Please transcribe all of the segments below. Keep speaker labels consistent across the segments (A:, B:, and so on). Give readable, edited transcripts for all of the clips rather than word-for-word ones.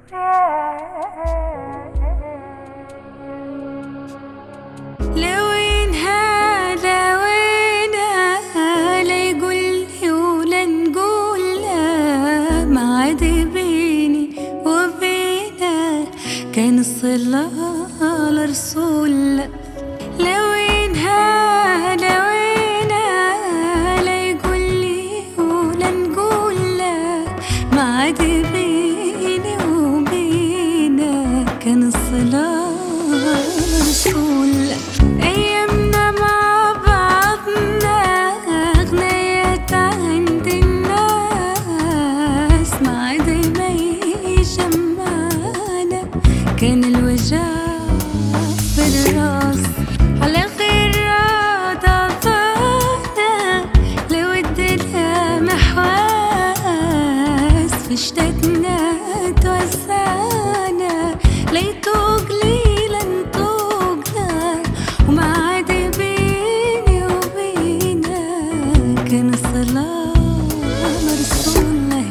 A: لوينها لا يقولي ولا نقول لا، ما عاد بيني وبينه كان الصلاة على رسول الله. لوينها لا يقولي ولا نقول لا، ما عاد بيني وبينه كان الصلاة على رسول الله. أيامنا مع بعضنا أغنيت عند الناس، ما عاد ما يجمعنا كان الوجع في الراس. على خير ضعفنا لو ادينا محواس، في شتاتنا توسعنا ليتو قليلا طوقنا، وما عاد بيني وبينا كان الصلاة على رسول الله.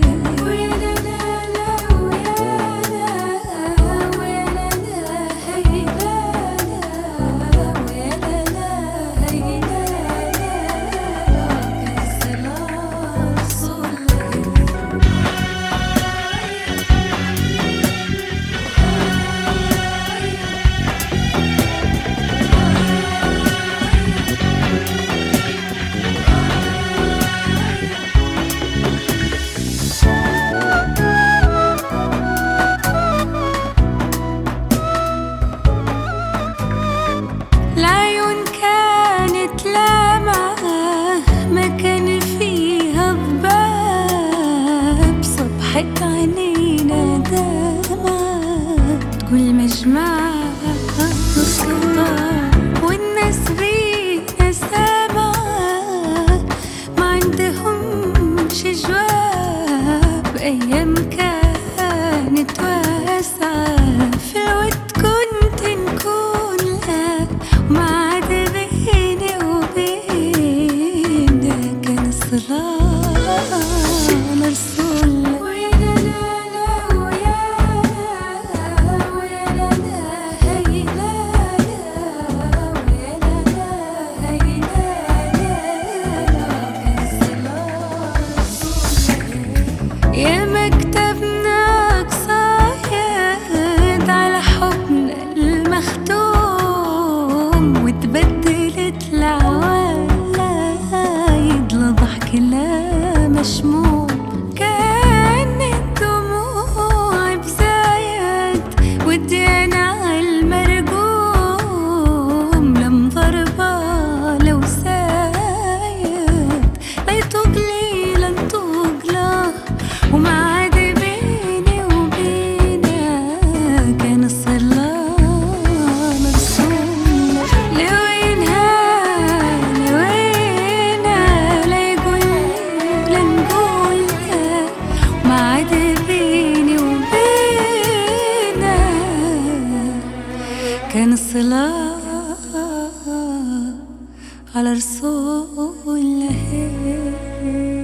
A: العيون كانت لامعة ما كان فيها ضباب، صبحت عينينا دمعة تقول مجمعة الصباب، والناس بينا سامعة ما عندهمش جواب. أيام كانت واسعة في الود كنت نكون لها، وما عاد بيني وبينه كان الصلاة على رسول الله. يا مكتبنا قصايد على حبنا المختوم، وتبدلت العوايد لضحك لا مشموم. كانت دموع بزايد ودينا عالمرقوم، لم ضربة لو سايد ليتو قليلا طوقله، وما عاد بيني وبينه كان الصلاة على رسول الله. لوينها لا يقولي ولا نقول لا، ما عاد بيني وبينه كان الصلاة على رسول الله.